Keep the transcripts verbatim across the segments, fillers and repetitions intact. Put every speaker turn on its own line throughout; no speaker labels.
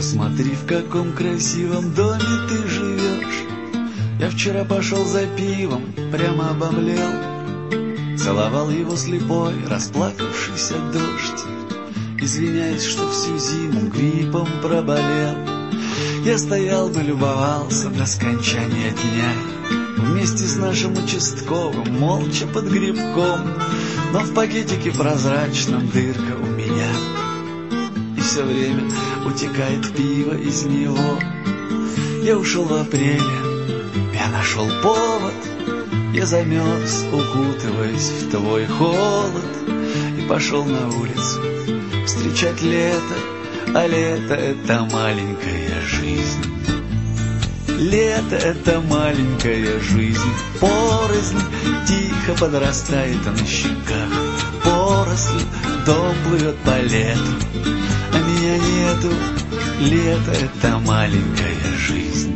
Посмотри, в каком красивом доме ты живешь. Я вчера пошел за пивом, прямо обомлел. Целовал его слепой, расплакавшийся дождь, извиняясь, что всю зиму гриппом проболел. Я стоял бы, любовался до скончания дня, вместе с нашим участковым, молча под грибком. Но в пакетике прозрачном дырка у меня, и все время утекает пиво из него. Я ушел в апреле, я нашел повод, я замерз, укутываясь в твой холод, и пошел на улицу встречать лето. А лето — это маленькая жизнь. Лето — это маленькая жизнь. Поросль тихо подрастает на щеках. Поросль, дом плывет по лету, а меня нету. Лето — это маленькая жизнь.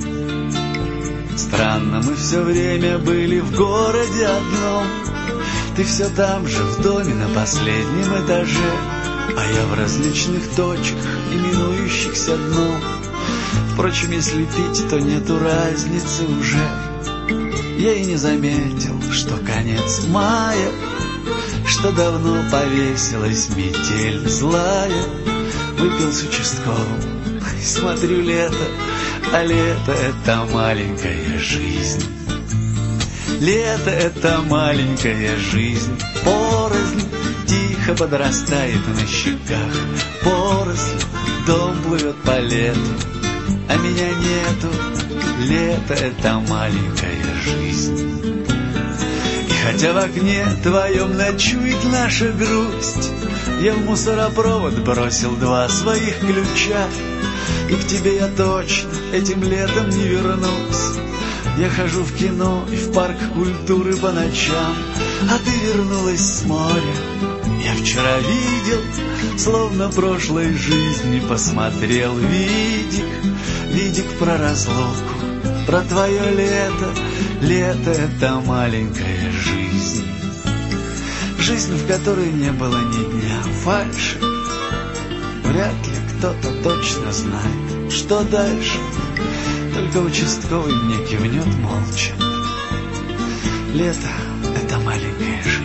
Странно, мы все время были в городе одном. Ты все там же, в доме на последнем этаже, а я в различных точках, именующихся дном. Впрочем, если пить, то нету разницы уже. Я и не заметил, что конец мая, что давно повесилась метель злая. Выпил с участковым, и смотрю лето, а лето — это маленькая жизнь. Лето — это маленькая жизнь. Поросль тихо подрастает на щеках. Поросль, дом плывет по лету, а меня нету. Лето — это маленькая жизнь. И хотя в окне твоем ночует наша грусть, я в мусоропровод бросил два своих ключа, и к тебе я точно этим летом не вернусь. Я хожу в кино и в парк культуры по ночам, а ты вернулась с моря. Я вчера видел, словно прошлой жизни посмотрел видик, видик про разлуку, про твое лето. Лето — это маленькая жизнь. Жизнь, в которой не было ни дня фальши. Вряд ли кто-то точно знает, что дальше. Только участковый мне кивнет молча. Лето — это маленькая жизнь.